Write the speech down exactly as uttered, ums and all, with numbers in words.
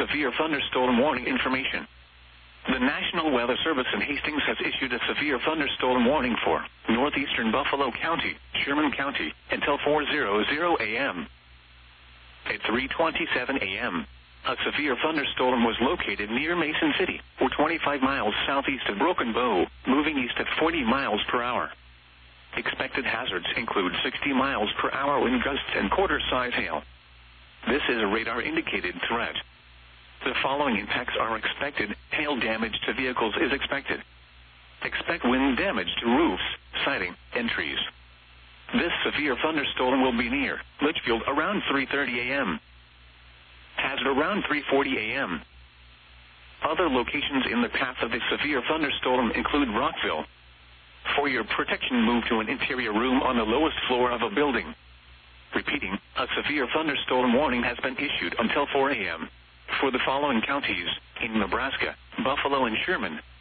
severe thunderstorm warning information. The National Weather Service in Hastings has issued a severe thunderstorm warning for northeastern Buffalo County, Sherman County, until four hundred a m At three twenty-seven a m, a severe thunderstorm was located near Mason City, or twenty-five miles southeast of Broken Bow, moving east at forty miles per hour. Expected hazards include sixty miles per hour wind gusts and quarter-size hail. This is a radar-indicated threat. The following impacts are expected. Hail damage to vehicles is expected. Expect wind damage to roofs, siding, and trees. This severe thunderstorm will be near Litchfield around three thirty a m Hazard around three forty a m Other locations in the path of the severe thunderstorm include Rockville. For your protection, move to an interior room on the lowest floor of a building. Repeating, a severe thunderstorm warning has been issued until four a m for the following counties in Nebraska: Buffalo and Sherman,